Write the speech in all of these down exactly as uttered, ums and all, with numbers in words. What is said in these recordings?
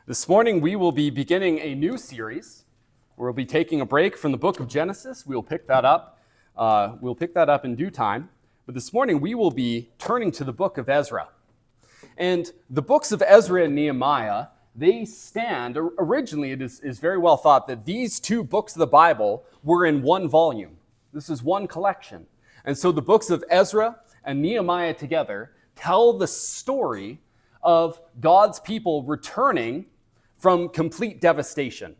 This morning we will be beginning a new series. We'll be taking a break from the book of Genesis. We'll pick that up. Uh, we'll pick that up in due time. But this morning we will be turning to the book of Ezra. And the books of Ezra and Nehemiah, they stand, originally it is, is very well thought that these two books of the Bible were in one volume. This is one collection. And so the books of Ezra and Nehemiah together tell the story of God's people returning from complete devastation.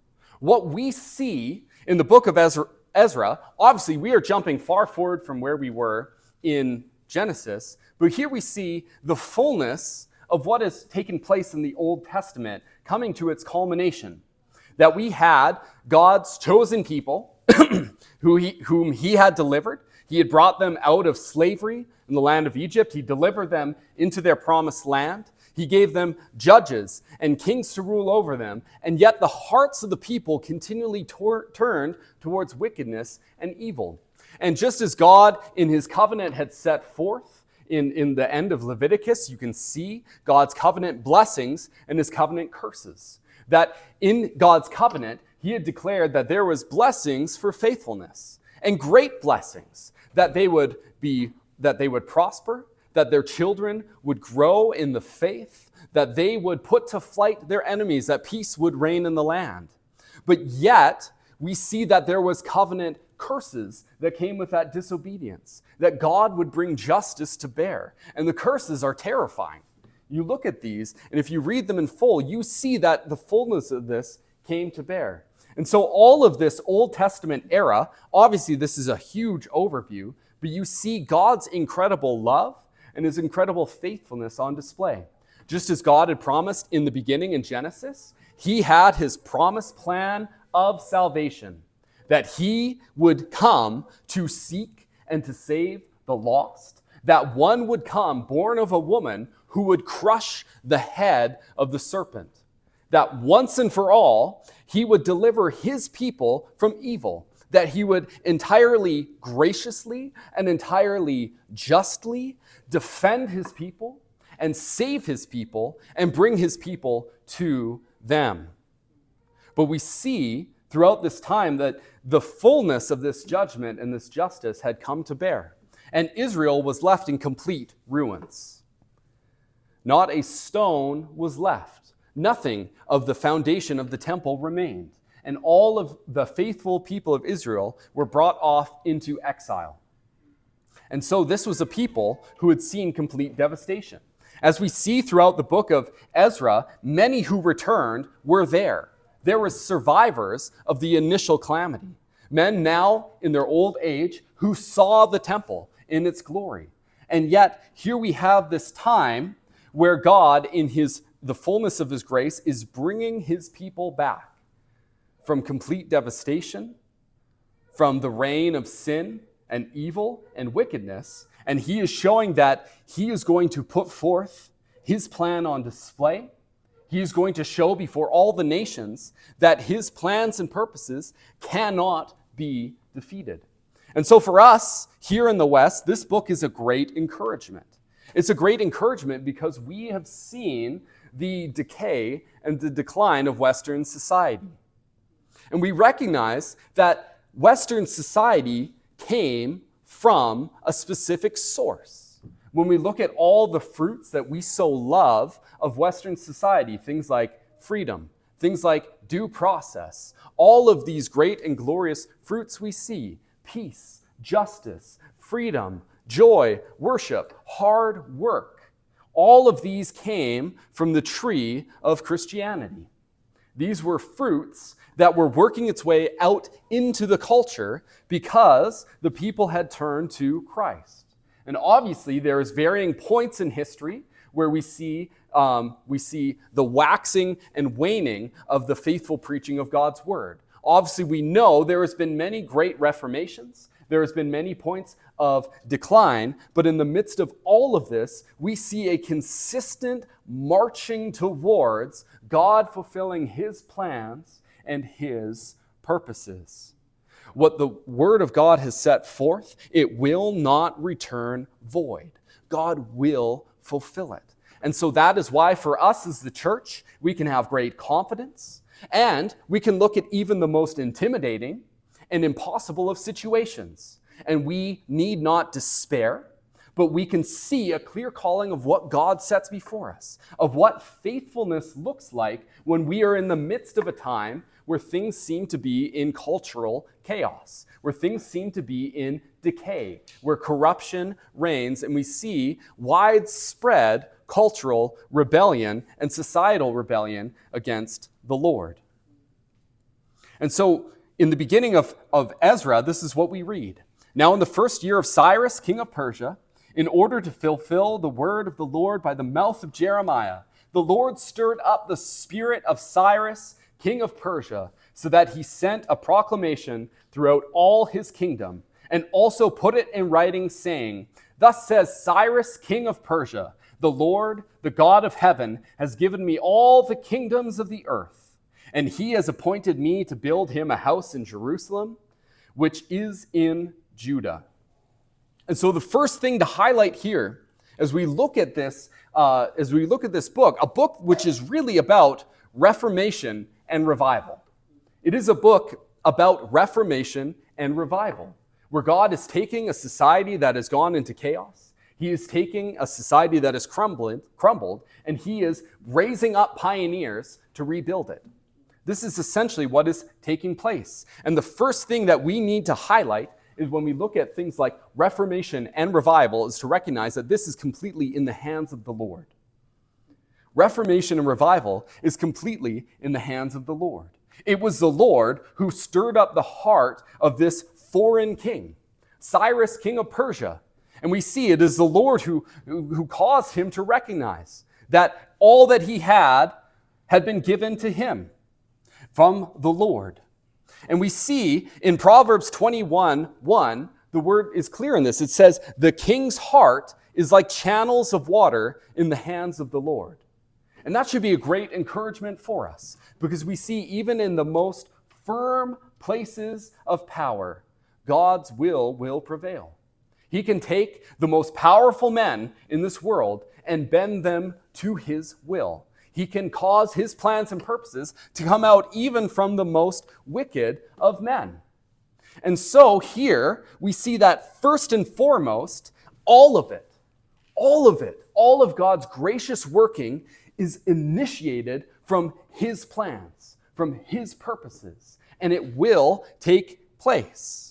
What we see in the book of Ezra, Ezra, obviously we are jumping far forward from where we were in Genesis, but here we see the fullness of what has taken place in the Old Testament coming to its culmination. That we had God's chosen people who he, whom he had delivered. He had brought them out of slavery in the land of Egypt. He delivered them into their promised land. He gave them judges and kings to rule over them. And yet the hearts of the people continually tor- turned towards wickedness and evil. And just as God in his covenant had set forth in, in the end of Leviticus, you can see God's covenant blessings and his covenant curses. That in God's covenant, he had declared that there was blessings for faithfulness and great blessings, that they would be, that they would prosper, that their children would grow in the faith, that they would put to flight their enemies, that peace would reign in the land. But yet, we see that there was covenant curses that came with that disobedience, that God would bring justice to bear. And the curses are terrifying. You look at these, and if you read them in full, you see that the fullness of this came to bear. And so all of this Old Testament era, obviously this is a huge overview, but you see God's incredible love and his incredible faithfulness on display. Just as God had promised in the beginning in Genesis, he had his promised plan of salvation, that he would come to seek and to save the lost, that one would come born of a woman who would crush the head of the serpent, that once and for all, he would deliver his people from evil, that he would entirely graciously and entirely justly defend his people and save his people and bring his people to them. But we see throughout this time that the fullness of this judgment and this justice had come to bear, and Israel was left in complete ruins. Not a stone was left. Nothing of the foundation of the temple remained. And all of the faithful people of Israel were brought off into exile. And so this was a people who had seen complete devastation. As we see throughout the book of Ezra, many who returned were there. There were survivors of the initial calamity. Men now in their old age who saw the temple in its glory. And yet here we have this time where God, in his the fullness of his grace, is bringing his people back from complete devastation, from the reign of sin and evil and wickedness. And he is showing that he is going to put forth his plan on display. He is going to show before all the nations that his plans and purposes cannot be defeated. And so for us here in the West, this book is a great encouragement. It's a great encouragement because we have seen the decay and the decline of Western society. And we recognize that Western society came from a specific source. When we look at all the fruits that we so love of Western society, things like freedom, things like due process, all of these great and glorious fruits we see, peace, justice, freedom, joy, worship, hard work, all of these came from the tree of Christianity. These were fruits that were working its way out into the culture because the people had turned to Christ. And obviously, there's varying points in history where we see um, we see the waxing and waning of the faithful preaching of God's word. Obviously, we know there has been many great reformations. There has been many points of decline, but in the midst of all of this, we see a consistent marching towards God fulfilling his plans and his purposes. What the Word of God has set forth, it will not return void. God will fulfill it. And so that is why for us as the church, we can have great confidence, and we can look at even the most intimidating and impossible of situations. And we need not despair, but we can see a clear calling of what God sets before us, of what faithfulness looks like when we are in the midst of a time where things seem to be in cultural chaos, where things seem to be in decay, where corruption reigns, and we see widespread cultural rebellion and societal rebellion against the Lord. And so, in the beginning of, of Ezra, this is what we read. Now in the first year of Cyrus, king of Persia, in order to fulfill the word of the Lord by the mouth of Jeremiah, the Lord stirred up the spirit of Cyrus, king of Persia, so that he sent a proclamation throughout all his kingdom, and also put it in writing, saying, Thus says Cyrus, king of Persia, the Lord, the God of heaven, has given me all the kingdoms of the earth, and he has appointed me to build him a house in Jerusalem, which is in Judah. And so the first thing to highlight here, as we look at this, uh, as we look at this book, a book which is really about reformation and revival. It is a book about reformation and revival, where God is taking a society that has gone into chaos. He is taking a society that has crumbled, crumbled, and he is raising up pioneers to rebuild it. This is essentially what is taking place. And the first thing that we need to highlight is when we look at things like reformation and revival is to recognize that this is completely in the hands of the Lord. Reformation and revival is completely in the hands of the Lord. It was the Lord who stirred up the heart of this foreign king, Cyrus, king of Persia. And we see it is the Lord who, who caused him to recognize that all that he had had been given to him from the Lord. And we see in Proverbs twenty-one one, the word is clear in this. It says, the king's heart is like channels of water in the hands of the Lord. And that should be a great encouragement for us, because we see even in the most firm places of power, God's will will prevail. He can take the most powerful men in this world and bend them to his will. He can cause his plans and purposes to come out even from the most wicked of men. And so here we see that first and foremost, all of it, all of it, all of God's gracious working is initiated from his plans, from his purposes, and it will take place.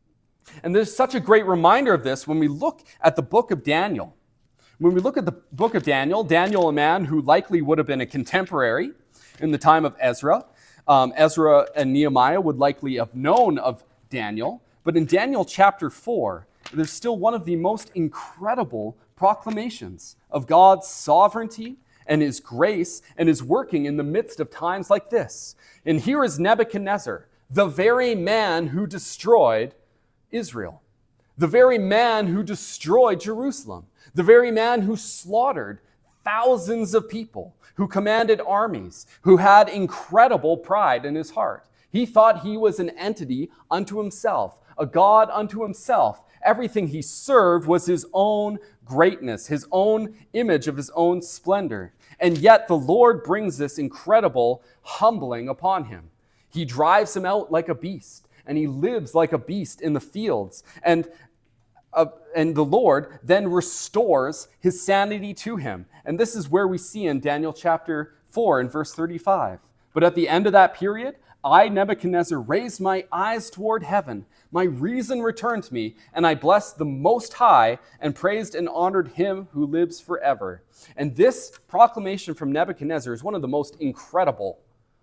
And there's such a great reminder of this when we look at the book of Daniel. When we look at the book of Daniel, Daniel, a man who likely would have been a contemporary in the time of Ezra. Um, Ezra and Nehemiah would likely have known of Daniel. But in Daniel chapter four, there's still one of the most incredible proclamations of God's sovereignty and his grace and his working in the midst of times like this. And here is Nebuchadnezzar, the very man who destroyed Israel, the very man who destroyed Jerusalem, the very man who slaughtered thousands of people, who commanded armies, who had incredible pride in his heart. He thought he was an entity unto himself, a God unto himself. Everything he served was his own greatness, his own image of his own splendor. And yet the Lord brings this incredible humbling upon him. He drives him out like a beast, and he lives like a beast in the fields. And Uh, and the Lord then restores his sanity to him. And this is where we see in Daniel chapter four and verse thirty-five. But at the end of that period, I, Nebuchadnezzar, raised my eyes toward heaven. My reason returned to me, and I blessed the Most High and praised and honored him who lives forever. And this proclamation from Nebuchadnezzar is one of the most incredible,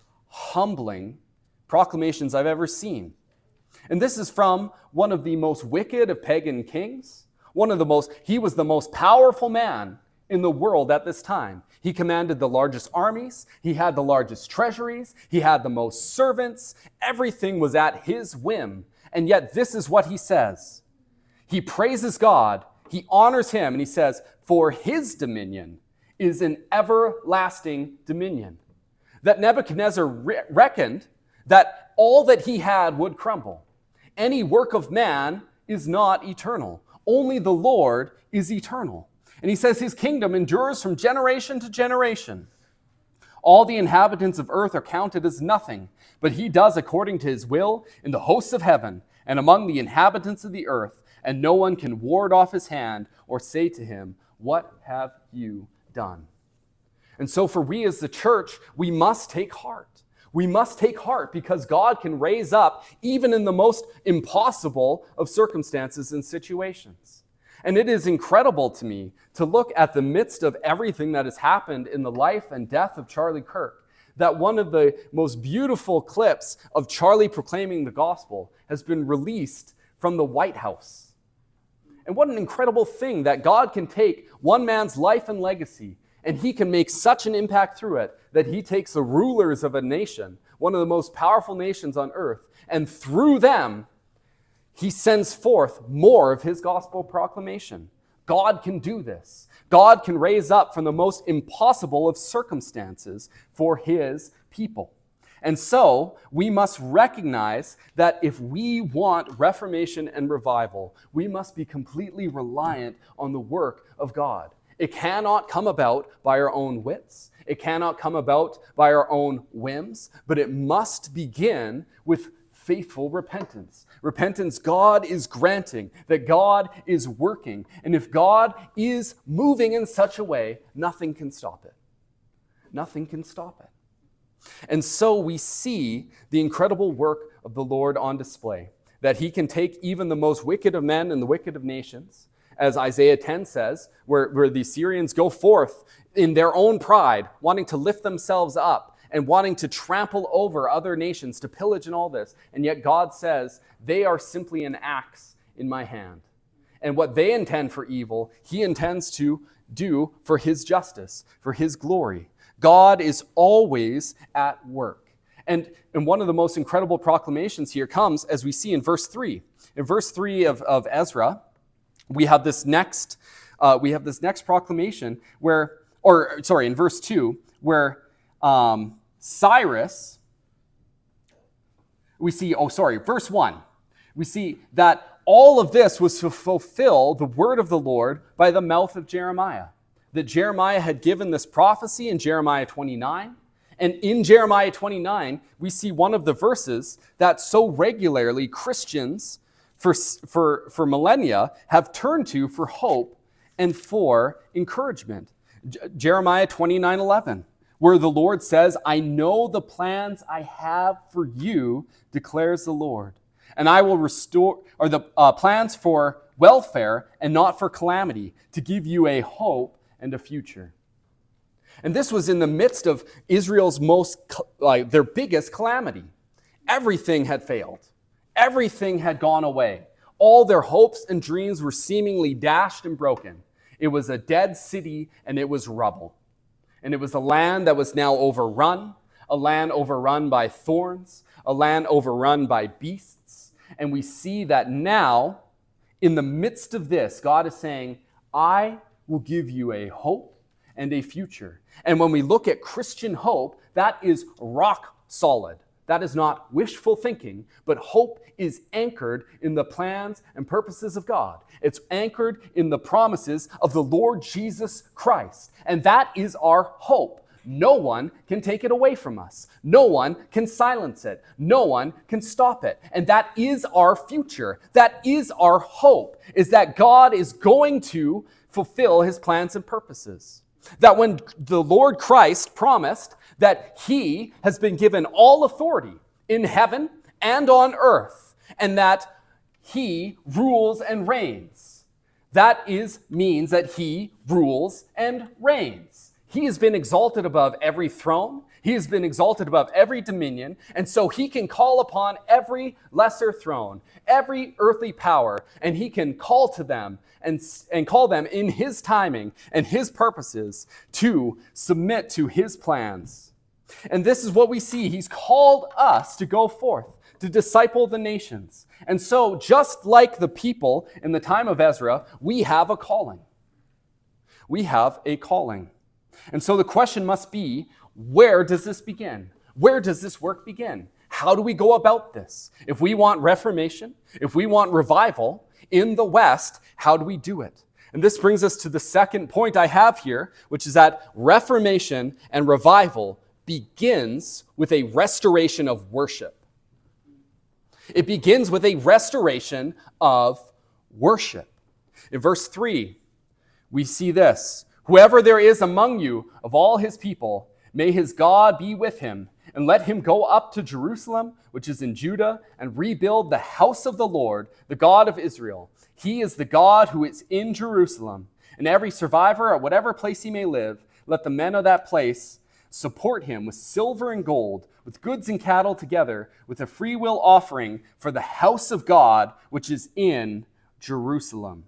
humbling proclamations I've ever seen. And this is from one of the most wicked of pagan kings. One of the most, he was the most powerful man in the world at this time. He commanded the largest armies. He had the largest treasuries. He had the most servants. Everything was at his whim. And yet this is what he says. He praises God. He honors him. And he says, for his dominion is an everlasting dominion. That Nebuchadnezzar re- reckoned that all that he had would crumble. Any work of man is not eternal. Only the Lord is eternal. And he says his kingdom endures from generation to generation. All the inhabitants of earth are counted as nothing, but he does according to his will in the hosts of heaven and among the inhabitants of the earth, and no one can ward off his hand or say to him, "What have you done?" And so for we as the church, we must take heart. We must take heart because God can raise up even in the most impossible of circumstances and situations. And it is incredible to me to look at the midst of everything that has happened in the life and death of Charlie Kirk, that one of the most beautiful clips of Charlie proclaiming the gospel has been released from the White House. And what an incredible thing that God can take one man's life and legacy, and he can make such an impact through it that he takes the rulers of a nation, one of the most powerful nations on earth, and through them, he sends forth more of his gospel proclamation. God can do this. God can raise up from the most impossible of circumstances for his people. And so we must recognize that if we want reformation and revival, we must be completely reliant on the work of God. It cannot come about by our own wits. It cannot come about by our own whims, but it must begin with faithful repentance. Repentance God is granting, that God is working. And if God is moving in such a way, nothing can stop it. Nothing can stop it. And so we see the incredible work of the Lord on display, that he can take even the most wicked of men and the wicked of nations, as Isaiah ten says, where, where the Assyrians go forth in their own pride, wanting to lift themselves up, and wanting to trample over other nations, to pillage and all this. And yet God says, they are simply an axe in my hand. And what they intend for evil, he intends to do for his justice, for his glory. God is always at work. And, and one of the most incredible proclamations here comes as we see in verse three. In verse three of, of Ezra, we have this next, uh, we have this next proclamation where, or sorry, in verse two, where um, Cyrus, we see, oh, sorry, verse one, we see that all of this was to fulfill the word of the Lord by the mouth of Jeremiah. That Jeremiah had given this prophecy in Jeremiah twenty-nine. And in Jeremiah twenty-nine, we see one of the verses that so regularly Christians for, for, for millennia have turned to for hope and for encouragement. J- Jeremiah twenty-nine eleven. Where the Lord says, I know the plans I have for you, declares the Lord. And I will restore, or the uh, plans for welfare and not for calamity, to give you a hope and a future. And this was in the midst of Israel's most, like, their biggest calamity. Everything had failed. Everything had gone away. All their hopes and dreams were seemingly dashed and broken. It was a dead city and it was rubble. And it was a land that was now overrun, a land overrun by thorns, a land overrun by beasts. And we see that now, in the midst of this, God is saying, I will give you a hope and a future. And when we look at Christian hope, that is rock solid. That is not wishful thinking, but hope is anchored in the plans and purposes of God. It's anchored in the promises of the Lord Jesus Christ. And that is our hope. No one can take it away from us. No one can silence it. No one can stop it. And that is our future. That is our hope, is that God is going to fulfill his plans and purposes. That when the Lord Christ promised that he has been given all authority in heaven and on earth, and that he rules and reigns. That is means that he rules and reigns. He has been exalted above every throne. He has been exalted above every dominion. And so he can call upon every lesser throne, every earthly power, and he can call to them and, and call them in his timing and his purposes to submit to his plans. And this is what we see. He's called us to go forth, to disciple the nations. And so, just like the people in the time of Ezra, we have a calling. We have a calling. And so the question must be, where does this begin? Where does this work begin? How do we go about this? If we want reformation, if we want revival in the West, how do we do it? And this brings us to the second point I have here, which is that Reformation and revival begins with a restoration of worship. It begins with a restoration of worship. In verse three, we see this: "Whoever there is among you of all his people, may his God be with him, and let him go up to Jerusalem, which is in Judah, and rebuild the house of the Lord, the God of Israel. He is the God who is in Jerusalem. And every survivor at whatever place he may live, let the men of that place support him with silver and gold, with goods and cattle together, with a freewill offering for the house of God, which is in Jerusalem."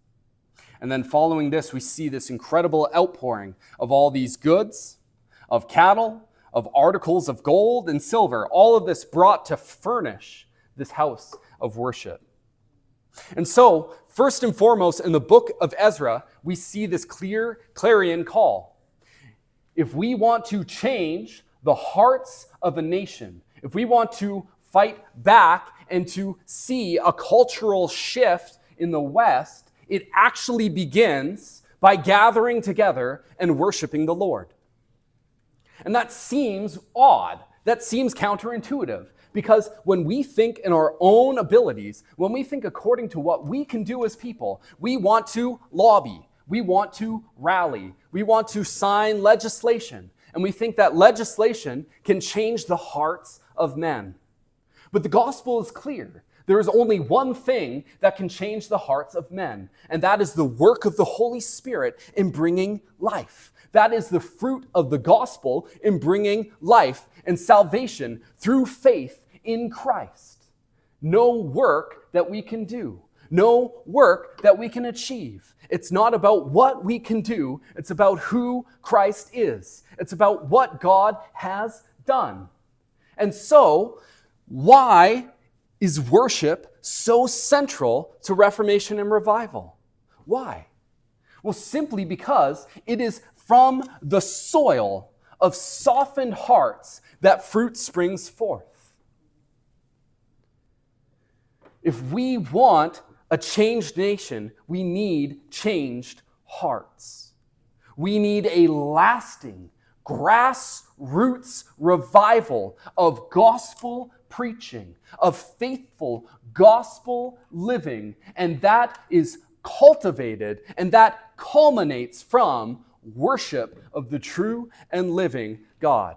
And then following this, we see this incredible outpouring of all these goods, of cattle, of articles of gold and silver, all of this brought to furnish this house of worship. And so, first and foremost, in the book of Ezra, we see this clear clarion call. If we want to change the hearts of a nation, if we want to fight back and to see a cultural shift in the West, it actually begins by gathering together and worshiping the Lord. And that seems odd. That seems counterintuitive. Because when we think in our own abilities, when we think according to what we can do as people, we want to lobby, we want to rally, we want to sign legislation, and we think that legislation can change the hearts of men. But the gospel is clear. There is only one thing that can change the hearts of men, and that is the work of the Holy Spirit in bringing life. That is the fruit of the gospel in bringing life and salvation through faith in Christ. No work that we can do, no work that we can achieve. It's not about what we can do, it's about who Christ is. It's about what God has done. And so, why is worship so central to Reformation and revival? Why? Well, simply because it is from the soil of softened hearts that fruit springs forth. If we want a changed nation, we need changed hearts. We need a lasting, grassroots revival of gospel preaching, of faithful gospel living, and that is cultivated and that culminates from worship of the true and living God.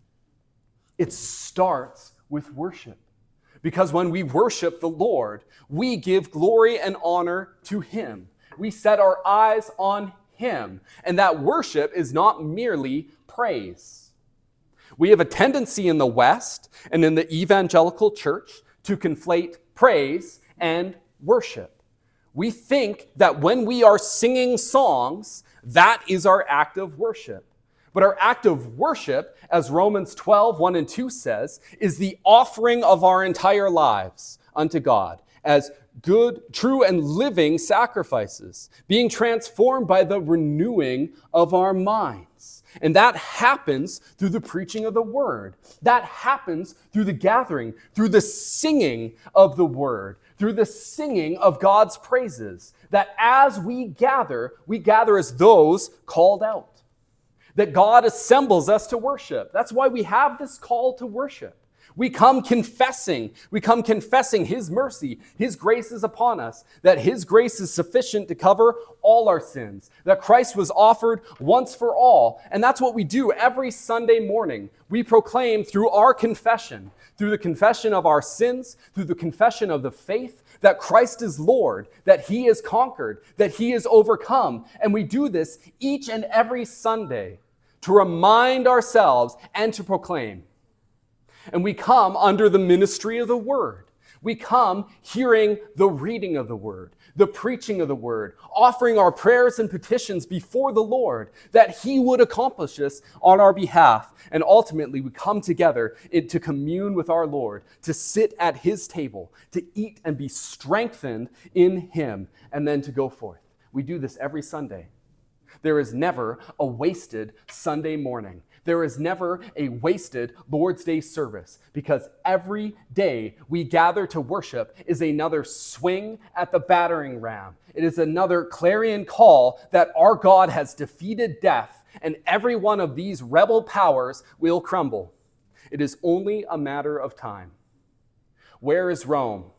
It starts with worship. Because when we worship the Lord, we give glory and honor to Him. We set our eyes on Him. And that worship is not merely praise. We have a tendency in the West and in the evangelical church to conflate praise and worship. We think that when we are singing songs, that is our act of worship. But our act of worship, as Romans twelve, one and two says, is the offering of our entire lives unto God as good, true, and living sacrifices, being transformed by the renewing of our minds. And that happens through the preaching of the word. That happens through the gathering, through the singing of the word, through the singing of God's praises. That as we gather, we gather as those called out. That God assembles us to worship. That's why we have this call to worship. We come confessing. We come confessing His mercy. His grace is upon us. That His grace is sufficient to cover all our sins. That Christ was offered once for all. And that's what we do every Sunday morning. We proclaim through our confession, through the confession of our sins, through the confession of the faith, that Christ is Lord, that He is conquered, that He is overcome. And we do this each and every Sunday to remind ourselves and to proclaim. And we come under the ministry of the Word. We come hearing the reading of the Word, the preaching of the Word, offering our prayers and petitions before the Lord, that He would accomplish this on our behalf. And ultimately, we come together to commune with our Lord, to sit at His table, to eat and be strengthened in Him, and then to go forth. We do this every Sunday. There is never a wasted Sunday morning. There is never a wasted Lord's Day service, because every day we gather to worship is another swing at the battering ram. It is another clarion call that our God has defeated death, and every one of these rebel powers will crumble. It is only a matter of time. Where is Rome?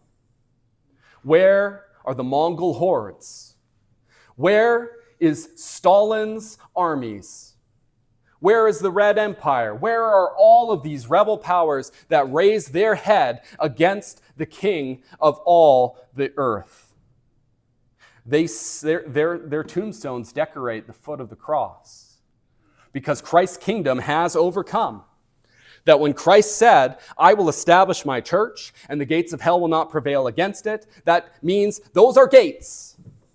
Where are the Mongol hordes? Where is Stalin's armies? Where is the Red Empire? Where are all of these rebel powers that raise their head against the king of all the earth? They, their, their, their tombstones decorate the foot of the cross, because Christ's kingdom has overcome. That when Christ said, I will establish my church and the gates of hell will not prevail against it, that means those are gates.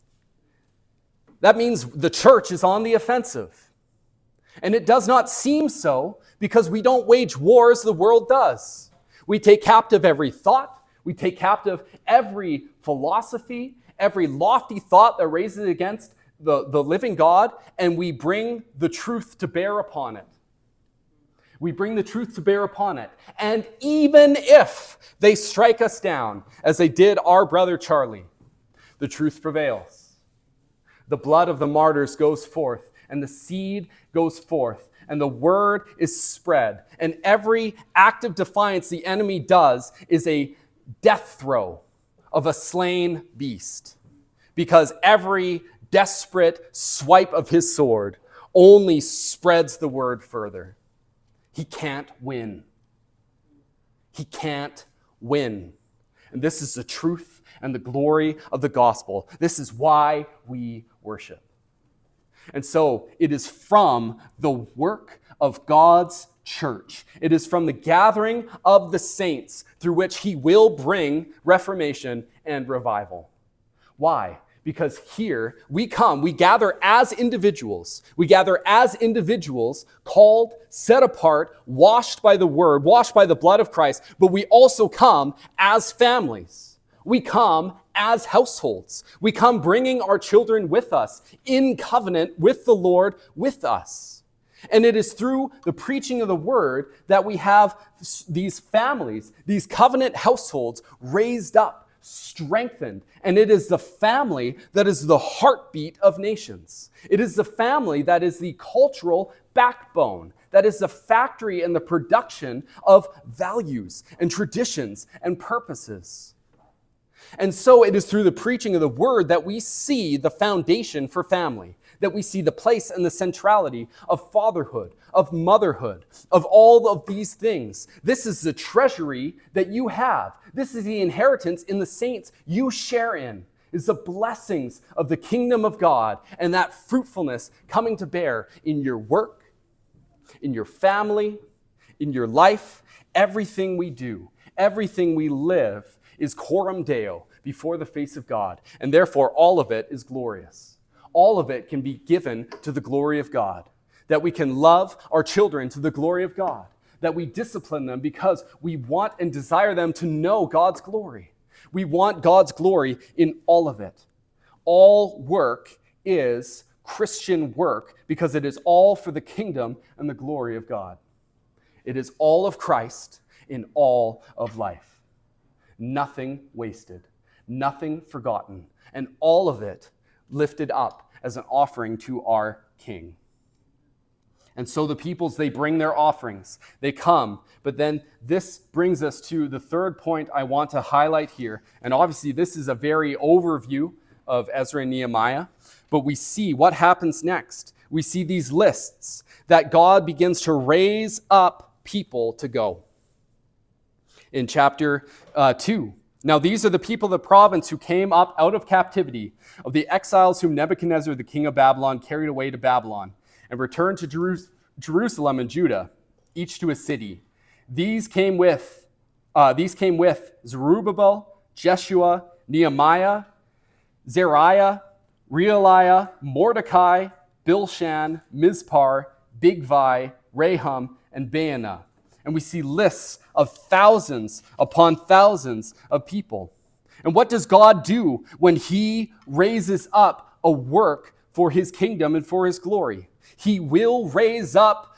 That means the church is on the offensive. And it does not seem so, because we don't wage wars the world does. We take captive every thought. We take captive every philosophy, every lofty thought that raises against the, the living God, and we bring the truth to bear upon it. We bring the truth to bear upon it. And even if they strike us down, as they did our brother Charlie, the truth prevails. The blood of the martyrs goes forth, and the seed goes forth, and the word is spread. And every act of defiance the enemy does is a death throw of a slain beast, because every desperate swipe of his sword only spreads the word further. He can't win. He can't win. And this is the truth and the glory of the gospel. This is why we worship. And so it is from the work of God's church. It is from the gathering of the saints through which he will bring reformation and revival. Why? Because here we come, we gather as individuals. We gather as individuals, called, set apart, washed by the word, washed by the blood of Christ, but we also come as families. We come as households. We come bringing our children with us, in covenant with the Lord with us. And it is through the preaching of the word that we have these families, these covenant households raised up, strengthened. And it is the family that is the heartbeat of nations. It is the family that is the cultural backbone, that is the factory and the production of values and traditions and purposes. And so it is through the preaching of the word that we see the foundation for family, that we see the place and the centrality of fatherhood, of motherhood, of all of these things. This is the treasury that you have. This is the inheritance in the saints you share in, is the blessings of the kingdom of God and that fruitfulness coming to bear in your work, in your family, in your life. Everything we do, everything we live is coram Deo, before the face of God, and therefore all of it is glorious. All of it can be given to the glory of God, that we can love our children to the glory of God, that we discipline them because we want and desire them to know God's glory. We want God's glory in all of it. All work is Christian work because it is all for the kingdom and the glory of God. It is all of Christ in all of life. Nothing wasted, nothing forgotten, and all of it lifted up as an offering to our King. And so the peoples, they bring their offerings, they come, but then this brings us to the third point I want to highlight here. And obviously this is a very overview of Ezra and Nehemiah, but we see what happens next. We see these lists that God begins to raise up people to go. In chapter uh, two. Now these are the people of the province who came up out of captivity, of the exiles whom Nebuchadnezzar, the king of Babylon, carried away to Babylon, and returned to Jeru- Jerusalem and Judah, each to a city. These came with, uh, these came with Zerubbabel, Jeshua, Nehemiah, Zariah, Realiah, Mordecai, Bilshan, Mizpar, Bigvai, Rahum, and Baanah. And we see lists of thousands upon thousands of people. And what does God do when he raises up a work for his kingdom and for his glory? He will raise up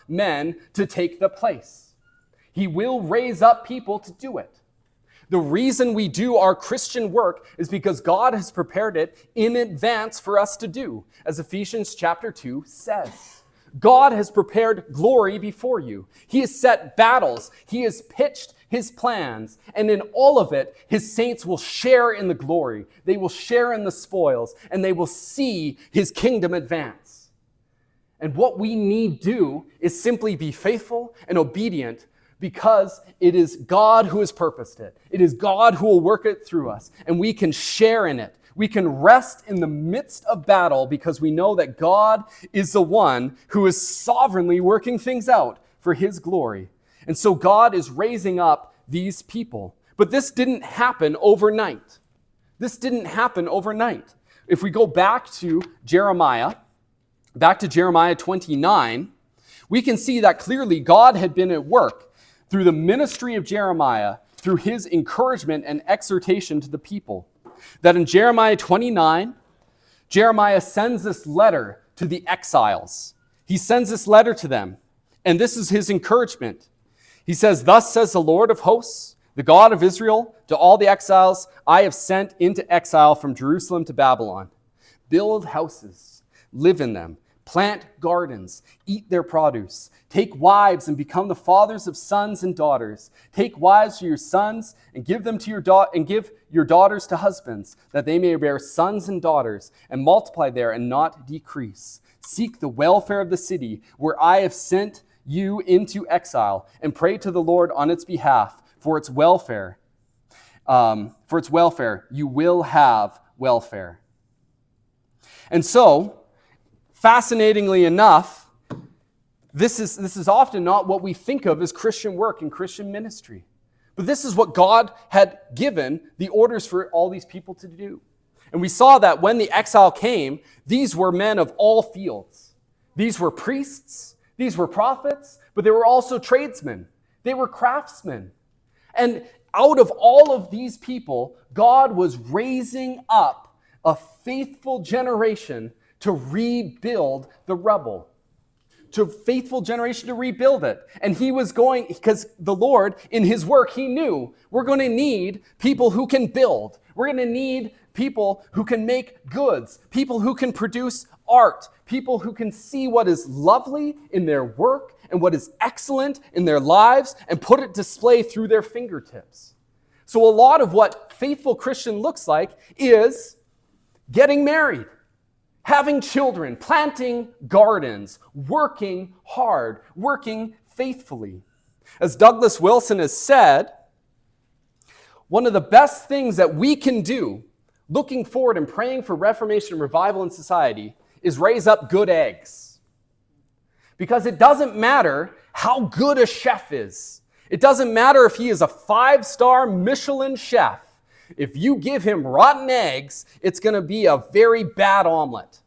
men to take the place. He will raise up people to do it. The reason we do our Christian work is because God has prepared it in advance for us to do, as Ephesians chapter two says. God has prepared glory before you. He has set battles. He has pitched his plans. And in all of it, his saints will share in the glory. They will share in the spoils, and they will see his kingdom advance. And what we need do is simply be faithful and obedient, because it is God who has purposed it. It is God who will work it through us, and we can share in it. We can rest in the midst of battle because we know that God is the one who is sovereignly working things out for his glory. And so God is raising up these people. But this didn't happen overnight. This didn't happen overnight. If we go back to Jeremiah, back to Jeremiah twenty-nine, we can see that clearly God had been at work through the ministry of Jeremiah, through his encouragement and exhortation to the people. That in Jeremiah twenty-nine, Jeremiah sends this letter to the exiles. He sends this letter to them, and this is his encouragement. He says, "Thus says the Lord of hosts, the God of Israel, to all the exiles I have sent into exile from Jerusalem to Babylon. Build houses, live in them, plant gardens, eat their produce. Take wives and become the fathers of sons and daughters. Take wives for your sons and give them to your da- and give your daughters to husbands, that they may bear sons and daughters, and multiply there and not decrease. Seek the welfare of the city where I have sent you into exile, and pray to the Lord on its behalf for its welfare. Um, for its welfare, you will have welfare." And so, fascinatingly enough, this is, this is often not what we think of as Christian work and Christian ministry. But this is what God had given the orders for all these people to do. And we saw that when the exile came, these were men of all fields. These were priests, these were prophets, but they were also tradesmen. They were craftsmen. And out of all of these people, God was raising up a faithful generation to rebuild the rubble. To faithful generation to rebuild it. And he was going, because the Lord, in his work, he knew we're going to need people who can build. We're going to need people who can make goods, people who can produce art, people who can see what is lovely in their work and what is excellent in their lives and put it display through their fingertips. So a lot of what faithful Christian looks like is getting married, having children, planting gardens, working hard, working faithfully. As Douglas Wilson has said, one of the best things that we can do looking forward and praying for reformation and revival in society is raise up good eggs. Because it doesn't matter how good a chef is. It doesn't matter if he is a five-star Michelin chef. If you give him rotten eggs, it's going to be a very bad omelet.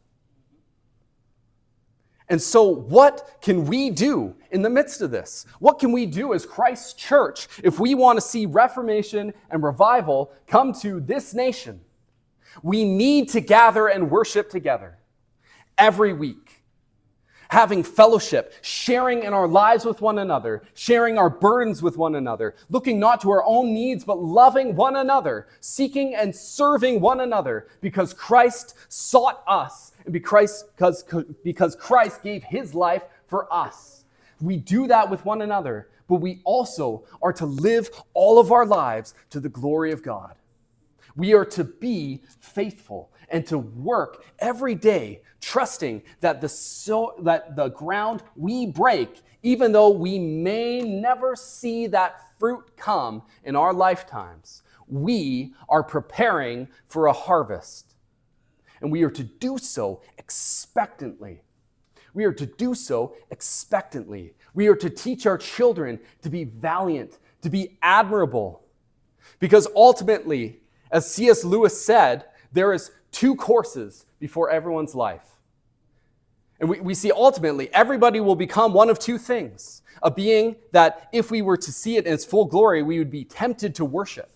And so what can we do in the midst of this? What can we do as Christ's church if we want to see reformation and revival come to this nation? We need to gather and worship together every week, having fellowship, sharing in our lives with one another, sharing our burdens with one another, looking not to our own needs, but loving one another, seeking and serving one another, because Christ sought us, and because, because, because Christ gave his life for us. We do that with one another, but we also are to live all of our lives to the glory of God. We are to be faithful and to work every day, trusting that the, so, that the ground we break, even though we may never see that fruit come in our lifetimes, we are preparing for a harvest. And we are to do so expectantly. We are to do so expectantly. We are to teach our children to be valiant, to be admirable. Because ultimately, as C S Lewis said, there is two courses before everyone's life. And we, we see ultimately everybody will become one of two things. A being that if we were to see it in its full glory, we would be tempted to worship.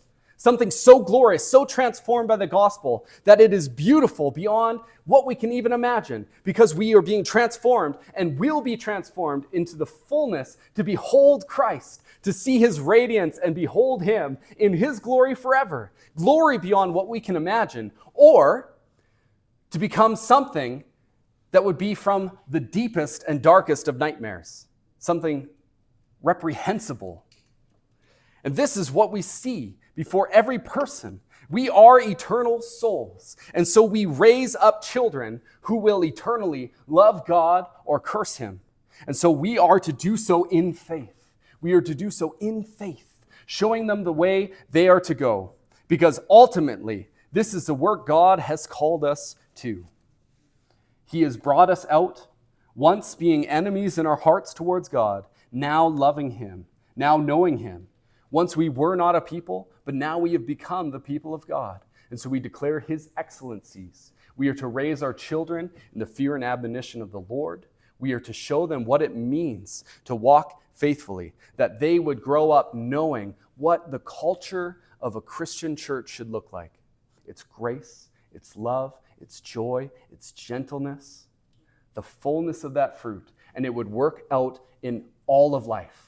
Something so glorious, so transformed by the gospel that it is beautiful beyond what we can even imagine, because we are being transformed and will be transformed into the fullness to behold Christ, to see his radiance and behold him in his glory forever. Glory beyond what we can imagine, or to become something that would be from the deepest and darkest of nightmares, something reprehensible. And this is what we see before every person. We are eternal souls, and so we raise up children who will eternally love God or curse him. And so we are to do so in faith. We are to do so in faith, showing them the way they are to go, because ultimately, this is the work God has called us to. He has brought us out, once being enemies in our hearts towards God, now loving him, now knowing him. Once we were not a people, but now we have become the people of God. And so we declare his excellencies. We are to raise our children in the fear and admonition of the Lord. We are to show them what it means to walk faithfully, that they would grow up knowing what the culture of a Christian church should look like. It's grace, it's love, it's joy, it's gentleness, the fullness of that fruit. And it would work out in all of life.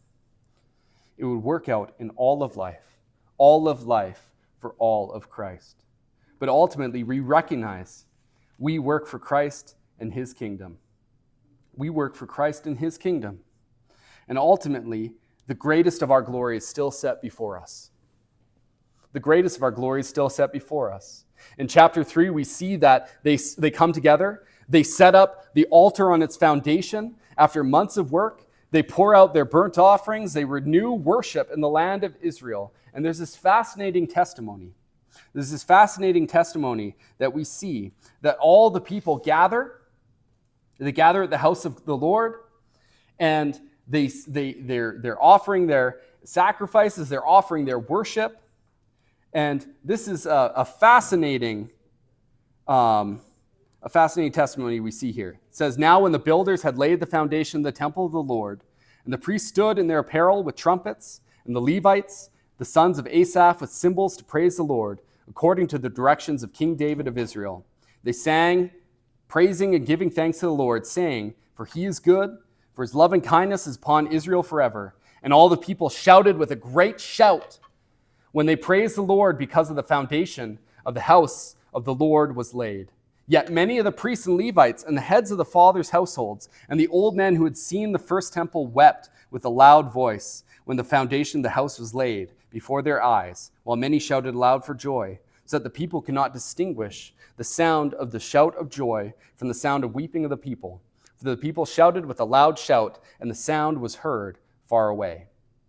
It would work out in all of life, all of life for all of Christ. But ultimately, we recognize we work for Christ and his kingdom. We work for Christ and his kingdom. And ultimately, the greatest of our glory is still set before us. The greatest of our glory is still set before us. In chapter three, we see that they, they come together. They set up the altar on its foundation after months of work. They pour out their burnt offerings. They renew worship in the land of Israel. And there's this fascinating testimony. There's this fascinating testimony that we see that all the people gather. They gather at the house of the Lord, and they, they, they're, they're offering their sacrifices. They're offering their worship. And this is a, a fascinating um, a fascinating testimony we see here. It says, "Now when the builders had laid the foundation of the temple of the Lord, and the priests stood in their apparel with trumpets, and the Levites, the sons of Asaph, with cymbals to praise the Lord, according to the directions of King David of Israel, they sang, praising and giving thanks to the Lord, saying, for he is good, for his loving kindness is upon Israel forever. And all the people shouted with a great shout when they praised the Lord, because of the foundation of the house of the Lord was laid. Yet many of the priests and Levites and the heads of the fathers' households and the old men who had seen the first temple wept with a loud voice when the foundation of the house was laid before their eyes, while many shouted aloud for joy, so that the people could not distinguish the sound of the shout of joy from the sound of weeping of the people. For the people shouted with a loud shout, and the sound was heard far away."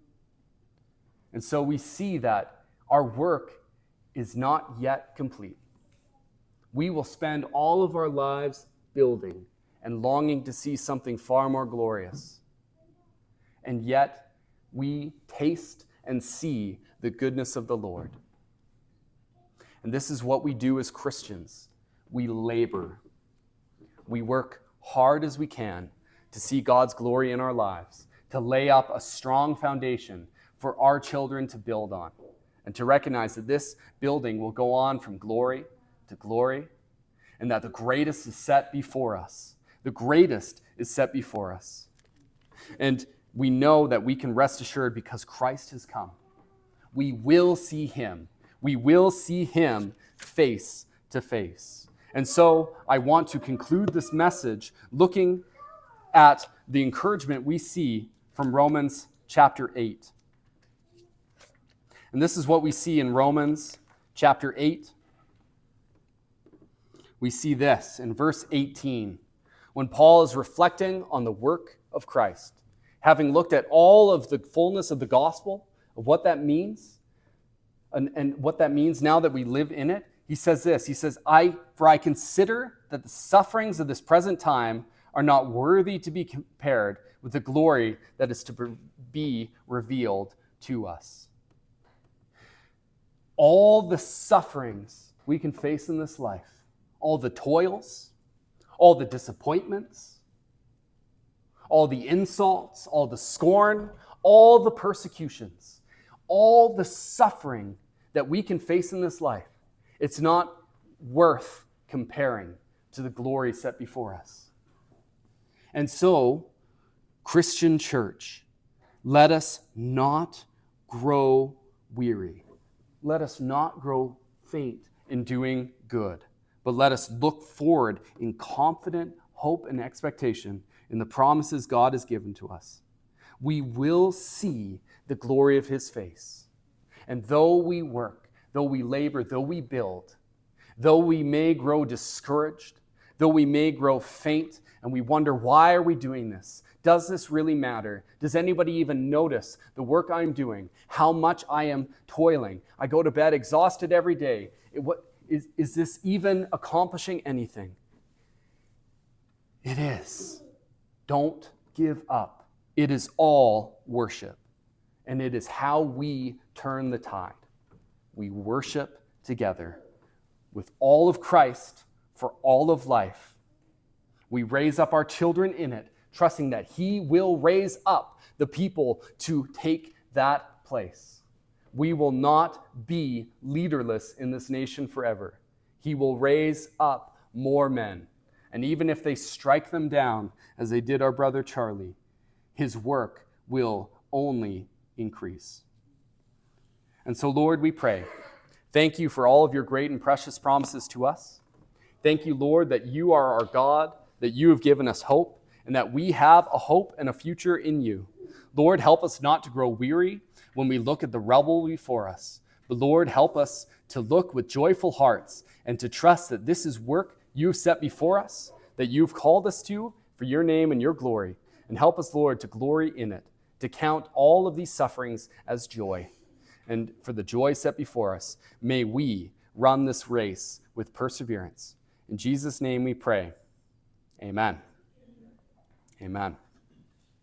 And so we see that our work is not yet complete. We will spend all of our lives building and longing to see something far more glorious. And yet, we taste and see the goodness of the Lord. And this is what we do as Christians. We labor. We work hard as we can to see God's glory in our lives, to lay up a strong foundation for our children to build on, and to recognize that this building will go on from glory to glory, and that the greatest is set before us. The greatest is set before us. And we know that we can rest assured because Christ has come. We will see him. We will see him face to face. And so I want to conclude this message looking at the encouragement we see from Romans chapter eight. And this is what we see in Romans chapter eight. We see this in verse eighteen, when Paul is reflecting on the work of Christ, having looked at all of the fullness of the gospel, of what that means, and, and what that means now that we live in it. He says this, he says, I, for I consider that the sufferings of this present time are not worthy to be compared with the glory that is to be revealed to us. All the sufferings we can face in this life, all the toils, all the disappointments, all the insults, all the scorn, all the persecutions, all the suffering that we can face in this life, it's not worth comparing to the glory set before us. And so, Christian church, let us not grow weary. Let us not grow faint in doing good, but let us look forward in confident hope and expectation in the promises God has given to us. We will see the glory of his face. And though we work, though we labor, though we build, though we may grow discouraged, though we may grow faint, and we wonder, why are we doing this? Does this really matter? Does anybody even notice the work I'm doing? How much I am toiling? I go to bed exhausted every day. It, what, is, is this even accomplishing anything? It is. Don't give up. It is all worship. And it is how we turn the tide. We worship together with all of Christ for all of life. We raise up our children in it, trusting that he will raise up the people to take that place. We will not be leaderless in this nation forever. He will raise up more men. And even if they strike them down, as they did our brother Charlie, his work will only increase. And so, Lord, we pray, thank you for all of your great and precious promises to us. Thank you, Lord, that you are our God, that you have given us hope, and that we have a hope and a future in you. Lord, help us not to grow weary when we look at the rubble before us. But Lord, help us to look with joyful hearts and to trust that this is work you've set before us, that you've called us to for your name and your glory. And help us, Lord, to glory in it, to count all of these sufferings as joy. And for the joy set before us, may we run this race with perseverance. In Jesus' name we pray. Amen. Amen.